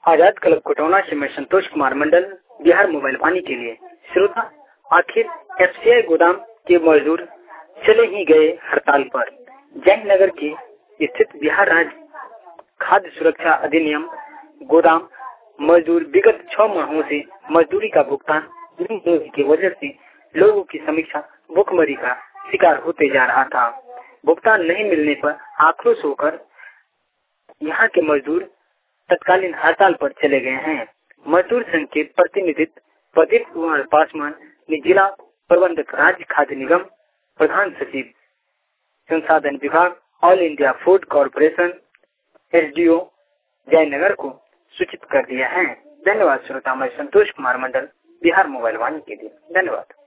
आजाद club Kotauna से मैं Santosh Kumar Mandal, Bihar mobile Vani के लिए। श्रोता, आखिर एफसीआई गोदाम के मजदूर चले ही गए हड़ताल पर। जयनगर के स्थित बिहार राज्य खाद्य सुरक्षा अधिनियम गोदाम मजदूर विगत 6 माहों से मजदूरी का भुगतान नहीं होने की वजह से लोगों की समीक्षा भुखमरी का शिकार होते जा रहा था। भुगतान नहीं मिलने पर आक्रोश होकर यहाँ के मजदूर तत्कालीन हड़ताल पर चले गए हैं। मजदूर संघ के प्रतिनिधित्व प्रदीप कुमार पासवान ने जिला प्रबंधक राज्य खाद्य निगम, प्रधान सचिव संसाधन विभाग, All India Food Corporation, SDO Jaynagar को सूचित कर दिया है। धन्यवाद श्रोता, मैं संतोष कुमार मंडल, बिहार मोबाइल वाणी के लिए। धन्यवाद।